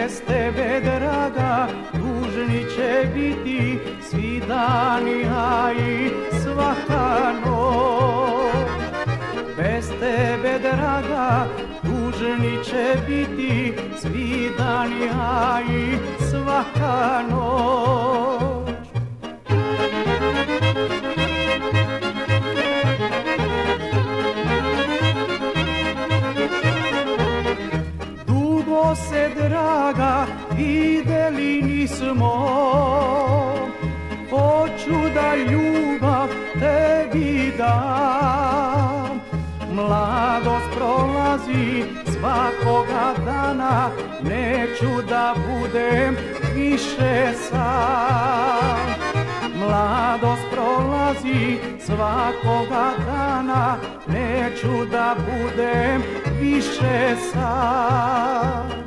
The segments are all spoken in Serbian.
bez tebe, draga, tužni će biti svi dani, a i svaka noć. Bez tebe, draga, tužni će biti svi dani, a i svaka noć. Dugo se, draga, videli nismo, hoću da ljubav tebi dam. Mladost prolazi svakoga dana, neću da budem više sam. Mladost prolazi svakoga dana, neću da budem više sam.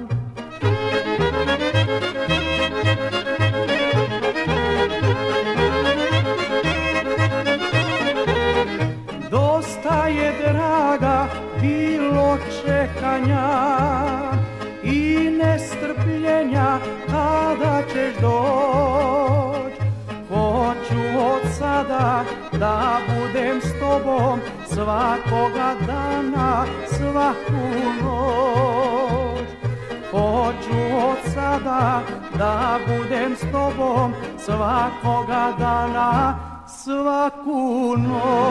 Dosta je, draga, bilo čekanja i nestrpljenja kada ćeš doć. Hoću od sada da budem s tobom svakoga dana, svaku noć. Hoću od sada da budem s tobom svakoga dana, svaku noć.